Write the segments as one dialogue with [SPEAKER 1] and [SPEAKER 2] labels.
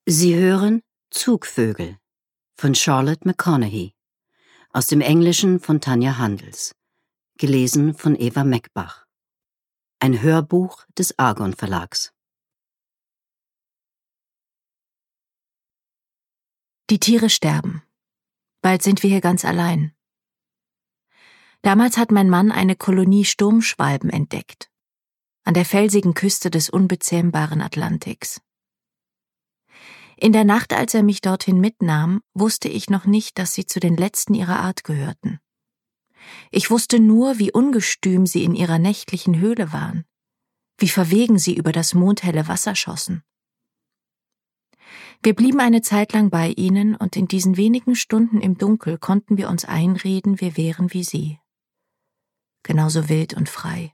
[SPEAKER 1] Sie hören Zugvögel von Charlotte McConaghy, aus dem Englischen von Tanja Handels, gelesen von Eva Meckbach. Ein Hörbuch des Argon Verlags.
[SPEAKER 2] Die Tiere sterben. Bald sind wir hier ganz allein. Damals hat mein Mann eine Kolonie Sturmschwalben entdeckt, an der felsigen Küste des unbezähmbaren Atlantiks. In der Nacht, als er mich dorthin mitnahm, wusste ich noch nicht, dass sie zu den letzten ihrer Art gehörten. Ich wusste nur, wie ungestüm sie in ihrer nächtlichen Höhle waren, wie verwegen sie über das mondhelle Wasser schossen. Wir blieben eine Zeit lang bei ihnen, und in diesen wenigen Stunden im Dunkel konnten wir uns einreden, wir wären wie sie. Genauso wild und frei.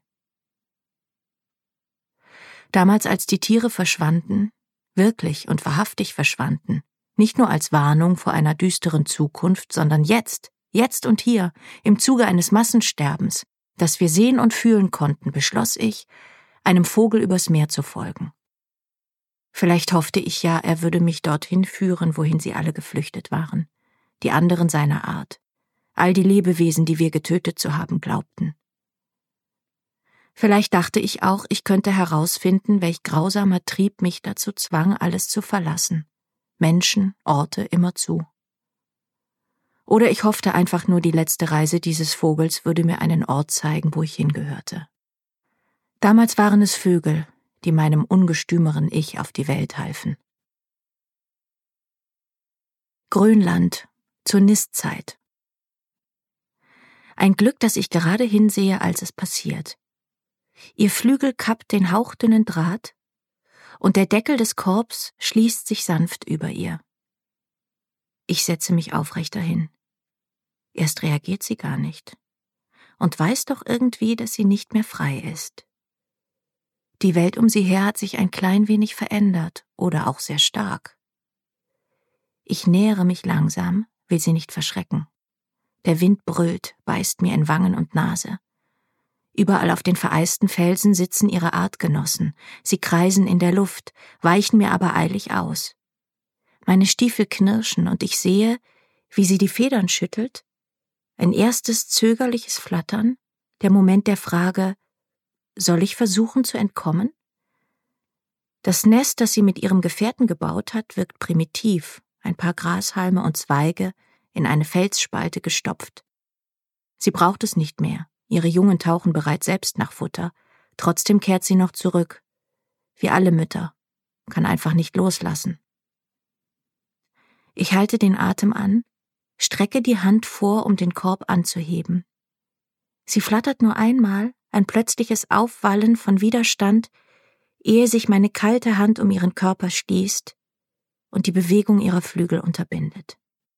[SPEAKER 2] Damals, als die Tiere verschwanden, wirklich und wahrhaftig verschwanden, nicht nur als Warnung vor einer düsteren Zukunft, sondern jetzt und hier, im Zuge eines Massensterbens, das wir sehen und fühlen konnten, beschloss ich, einem Vogel übers Meer zu folgen. Vielleicht hoffte ich ja, er würde mich dorthin führen, wohin sie alle geflüchtet waren, die anderen seiner Art, all die Lebewesen, die wir getötet zu haben glaubten. Vielleicht dachte ich auch, ich könnte herausfinden, welch grausamer Trieb mich dazu zwang, alles zu verlassen. Menschen, Orte, immerzu. Oder ich hoffte einfach nur, die letzte Reise dieses Vogels würde mir einen Ort zeigen, wo ich hingehörte. Damals waren es Vögel, die meinem ungestümeren Ich auf die Welt halfen. Grönland, zur Nistzeit. Ein Glück, dass ich gerade hinsehe, als es passiert. Ihr Flügel kappt den hauchdünnen Draht, und der Deckel des Korbs schließt sich sanft über ihr. Ich setze mich aufrechter hin. Erst reagiert sie gar nicht und weiß doch irgendwie, dass sie nicht mehr frei ist. Die Welt um sie her hat sich ein klein wenig verändert oder auch sehr stark. Ich nähere mich langsam, will sie nicht verschrecken. Der Wind brüllt, beißt mir in Wangen und Nase. Überall auf den vereisten Felsen sitzen ihre Artgenossen. Sie kreisen in der Luft, weichen mir aber eilig aus. Meine Stiefel knirschen und ich sehe, wie sie die Federn schüttelt. Ein erstes zögerliches Flattern, der Moment der Frage, soll ich versuchen zu entkommen? Das Nest, das sie mit ihrem Gefährten gebaut hat, wirkt primitiv, ein paar Grashalme und Zweige in eine Felsspalte gestopft. Sie braucht es nicht mehr. Ihre Jungen tauchen bereits selbst nach Futter. Trotzdem kehrt sie noch zurück. Wie alle Mütter. Kann einfach nicht loslassen. Ich halte den Atem an, strecke die Hand vor, um den Korb anzuheben. Sie flattert nur einmal, ein plötzliches Aufwallen von Widerstand, ehe sich meine kalte Hand um ihren Körper schließt und die Bewegung ihrer Flügel unterbindet.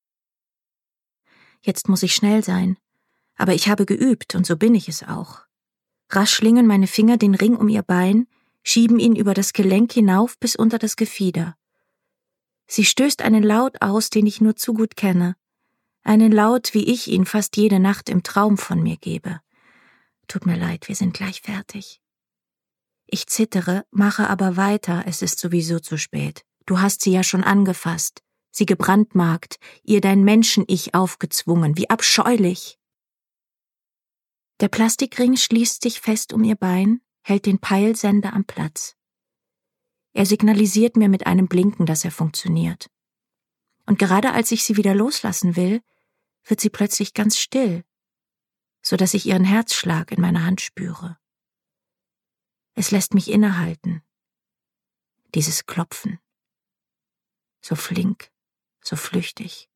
[SPEAKER 2] Jetzt muss ich schnell sein. Aber ich habe geübt, und so bin ich es auch. Rasch schlingen meine Finger den Ring um ihr Bein, schieben ihn über das Gelenk hinauf bis unter das Gefieder. Sie stößt einen Laut aus, den ich nur zu gut kenne. Einen Laut, wie ich ihn fast jede Nacht im Traum von mir gebe. Tut mir leid, wir sind gleich fertig. Ich zittere, mache aber weiter, es ist sowieso zu spät. Du hast sie ja schon angefasst, sie gebrandmarkt, ihr dein Menschen-Ich aufgezwungen, wie abscheulich. Der Plastikring schließt sich fest um ihr Bein, hält den Peilsender am Platz. Er signalisiert mir mit einem Blinken, dass er funktioniert. Und gerade als ich sie wieder loslassen will, wird sie plötzlich ganz still, so dass ich ihren Herzschlag in meiner Hand spüre. Es lässt mich innehalten. Dieses Klopfen. So flink, so flüchtig.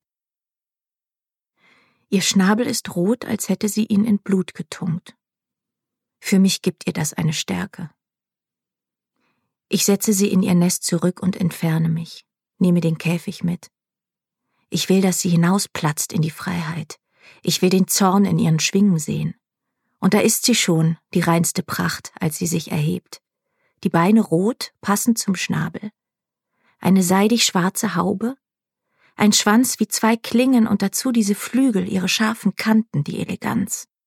[SPEAKER 2] Ihr Schnabel ist rot, als hätte sie ihn in Blut getunkt. Für mich gibt ihr das eine Stärke. Ich setze sie in ihr Nest zurück und entferne mich, nehme den Käfig mit. Ich will, dass sie hinausplatzt in die Freiheit. Ich will den Zorn in ihren Schwingen sehen. Und da ist sie schon, die reinste Pracht, als sie sich erhebt. Die Beine rot, passend zum Schnabel. Eine seidig schwarze Haube. Ein Schwanz wie 2 Klingen und dazu diese Flügel, ihre scharfen Kanten, die Eleganz.